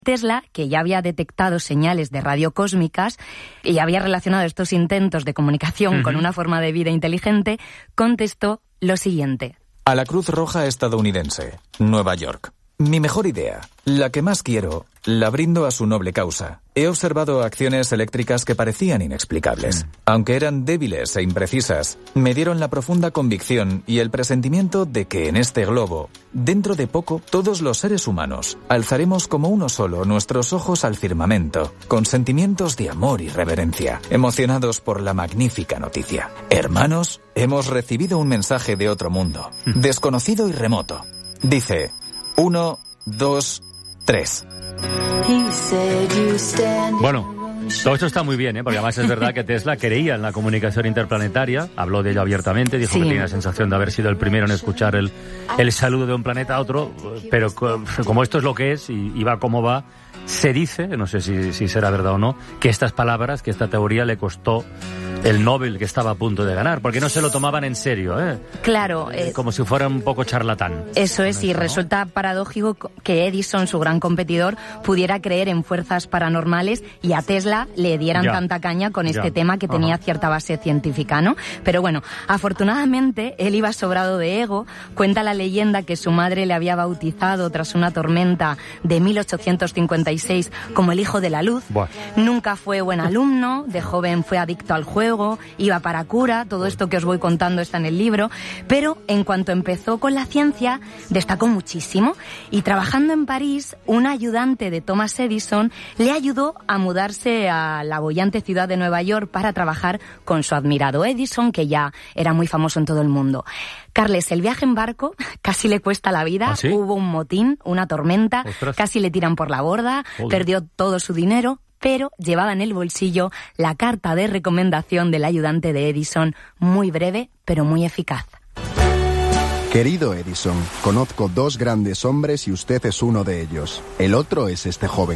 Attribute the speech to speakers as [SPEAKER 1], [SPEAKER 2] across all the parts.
[SPEAKER 1] Tesla, que ya había detectado señales de radio cósmicas y había relacionado estos intentos de comunicación con una forma de vida inteligente, contestó lo siguiente.
[SPEAKER 2] A la Cruz Roja estadounidense, Nueva York. Mi mejor idea, la que más quiero, la brindo a su noble causa. He observado acciones eléctricas que parecían inexplicables. Aunque eran débiles e imprecisas, me dieron la profunda convicción y el presentimiento de que en este globo, dentro de poco, todos los seres humanos alzaremos como uno solo nuestros ojos al firmamento, con sentimientos de amor y reverencia, emocionados por la magnífica noticia. Hermanos, hemos recibido un mensaje de otro mundo, desconocido y remoto. Dice... 1, 2, 3.
[SPEAKER 3] Bueno, todo esto está muy bien, porque además es verdad que Tesla creía en la comunicación interplanetaria, habló de ello abiertamente, dijo que tenía la sensación de haber sido el primero en escuchar el saludo de un planeta a otro, pero como esto es lo que es y va como va, se dice, no sé si será verdad o no, que estas palabras, que esta teoría le costó el Nobel que estaba a punto de ganar, porque no se lo tomaban en serio,
[SPEAKER 1] Claro.
[SPEAKER 3] Como si fuera un poco charlatán.
[SPEAKER 1] Eso es, y resulta paradójico que Edison, su gran competidor, pudiera creer en fuerzas paranormales y a Tesla le dieran tanta caña con este tema que tenía cierta base científica, ¿no? Pero bueno, afortunadamente él iba sobrado de ego. Cuenta la leyenda que su madre le había bautizado tras una tormenta de 1856 como el hijo de la luz. Buah. Nunca fue buen alumno, de joven fue adicto al juego, iba para cura, todo esto que os voy contando está en el libro, pero en cuanto empezó con la ciencia, destacó muchísimo y trabajando en París, un ayudante de Thomas Edison le ayudó a mudarse a la boyante ciudad de Nueva York para trabajar con su admirado Edison, que ya era muy famoso en todo el mundo. Carles, el viaje en barco casi le cuesta la vida.
[SPEAKER 3] ¿Ah, sí?
[SPEAKER 1] Hubo un motín, una tormenta,
[SPEAKER 3] ¡Ostras!
[SPEAKER 1] Casi le tiran por la borda, perdió todo su dinero, pero llevaba en el bolsillo la carta de recomendación del ayudante de Edison, muy breve, pero muy eficaz.
[SPEAKER 4] Querido Edison, conozco dos grandes hombres y usted es uno de ellos. El otro es este joven.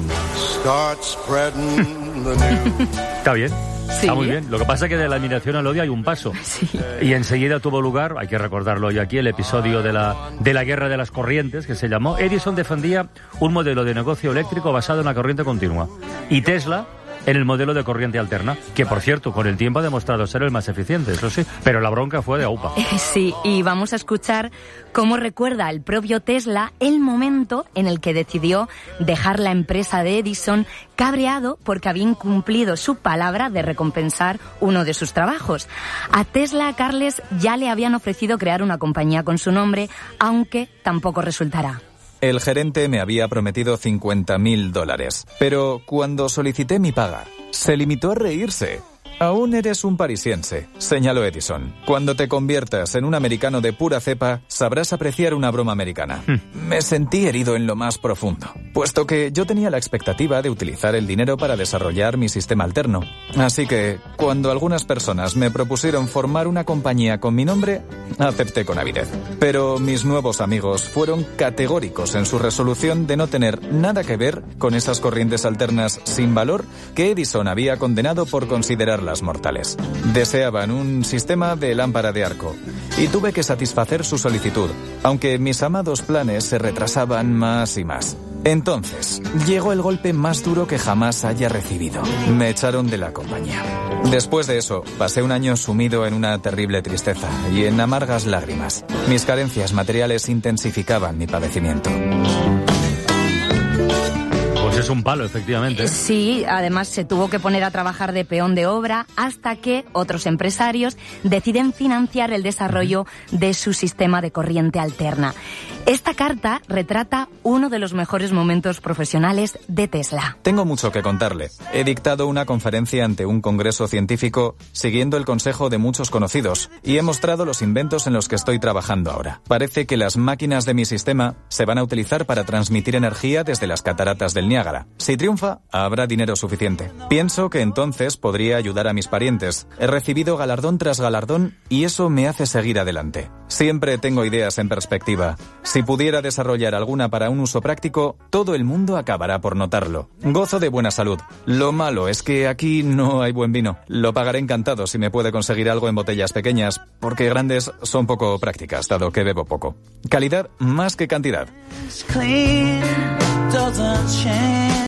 [SPEAKER 3] Está bien.
[SPEAKER 1] Sí.
[SPEAKER 3] Está muy bien. Lo que pasa es que de la admiración al odio hay un paso.
[SPEAKER 1] Sí.
[SPEAKER 3] Y enseguida tuvo lugar, hay que recordarlo hoy aquí, el episodio de la guerra de las corrientes, que se llamó. Edison defendía un modelo de negocio eléctrico basado en la corriente continua. Y Tesla en el modelo de corriente alterna, que por cierto, con el tiempo ha demostrado ser el más eficiente, eso sí, pero la bronca fue de aupa.
[SPEAKER 1] Sí, y vamos a escuchar cómo recuerda el propio Tesla el momento en el que decidió dejar la empresa de Edison, cabreado porque había incumplido su palabra de recompensar uno de sus trabajos. A Tesla, Carles, ya le habían ofrecido crear una compañía con su nombre, aunque tampoco resultará.
[SPEAKER 2] El gerente me había prometido $50,000, pero cuando solicité mi paga, se limitó a reírse. Aún eres un parisiense, señaló Edison. Cuando te conviertas en un americano de pura cepa, sabrás apreciar una broma americana. Me sentí herido en lo más profundo, puesto que yo tenía la expectativa de utilizar el dinero para desarrollar mi sistema alterno. Así que, cuando algunas personas me propusieron formar una compañía con mi nombre, acepté con avidez. Pero mis nuevos amigos fueron categóricos en su resolución de no tener nada que ver con esas corrientes alternas sin valor que Edison había condenado por considerar las mortales. Deseaban un sistema de lámpara de arco y tuve que satisfacer su solicitud, aunque mis amados planes se retrasaban más y más. Entonces, llegó el golpe más duro que jamás haya recibido. Me echaron de la compañía. Después de eso, pasé un año sumido en una terrible tristeza y en amargas lágrimas. Mis carencias materiales intensificaban mi padecimiento.
[SPEAKER 3] Es un palo, efectivamente.
[SPEAKER 1] Sí, además se tuvo que poner a trabajar de peón de obra hasta que otros empresarios deciden financiar el desarrollo de su sistema de corriente alterna. Esta carta retrata uno de los mejores momentos profesionales de Tesla.
[SPEAKER 2] Tengo mucho que contarle. He dictado una conferencia ante un congreso científico siguiendo el consejo de muchos conocidos y he mostrado los inventos en los que estoy trabajando ahora. Parece que las máquinas de mi sistema se van a utilizar para transmitir energía desde las cataratas del Niágara. Si triunfa, habrá dinero suficiente. Pienso que entonces podría ayudar a mis parientes. He recibido galardón tras galardón y eso me hace seguir adelante. Siempre tengo ideas en perspectiva. Si pudiera desarrollar alguna para un uso práctico, todo el mundo acabará por notarlo. Gozo de buena salud. Lo malo es que aquí no hay buen vino. Lo pagaré encantado si me puede conseguir algo en botellas pequeñas, porque grandes son poco prácticas, dado que bebo poco. Calidad más que cantidad.
[SPEAKER 5] It's clear, doesn't change.